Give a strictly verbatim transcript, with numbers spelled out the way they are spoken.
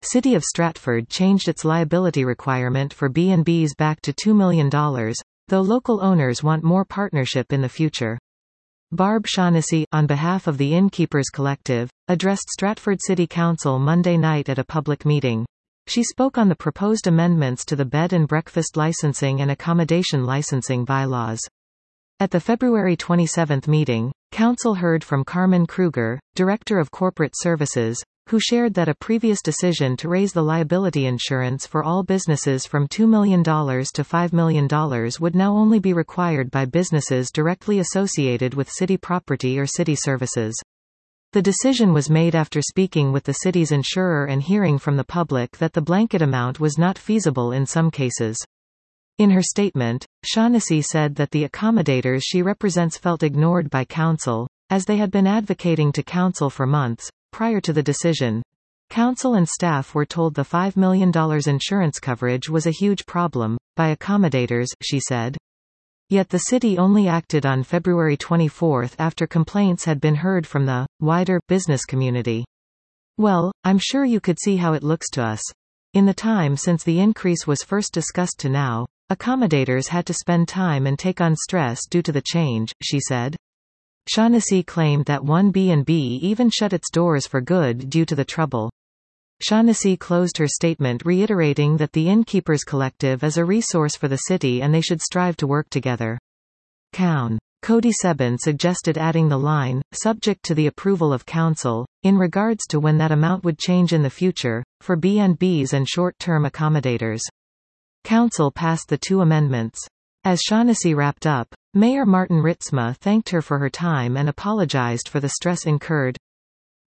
City of Stratford changed its liability requirement for B and Bs back to two million dollars, though local owners want more partnership in the future. Barb Shaughnessy, on behalf of the Innkeepers Collective, addressed Stratford City Council Monday night at a public meeting. She spoke on the proposed amendments to the bed and breakfast licensing and accommodation licensing bylaws. At the February twenty-seventh meeting, Council heard from Carmen Kruger, Director of Corporate Services, who shared that a previous decision to raise the liability insurance for all businesses from two million dollars to five million dollars would now only be required by businesses directly associated with city property or city services. The decision was made after speaking with the city's insurer and hearing from the public that the blanket amount was not feasible in some cases. In her statement, Shaughnessy said that the accommodators she represents felt ignored by Council, as they had been advocating to Council for months. Prior to the decision, Council and staff were told the five million dollars insurance coverage was a huge problem, by accommodators, she said. Yet the city only acted on February twenty-fourth after complaints had been heard from the wider business community. Well, I'm sure you could see how it looks to us. In the time since the increase was first discussed to now, accommodators had to spend time and take on stress due to the change, she said. Shaughnessy claimed that one B and B even shut its doors for good due to the trouble. Shaughnessy closed her statement reiterating that the Innkeepers Collective is a resource for the city and they should strive to work together. Coun. Cody Sebin suggested adding the line, subject to the approval of Council, in regards to when that amount would change in the future, for B and Bs and short-term accommodators. Council passed the two amendments. As Shaughnessy wrapped up, Mayor Martin Ritzma thanked her for her time and apologized for the stress incurred.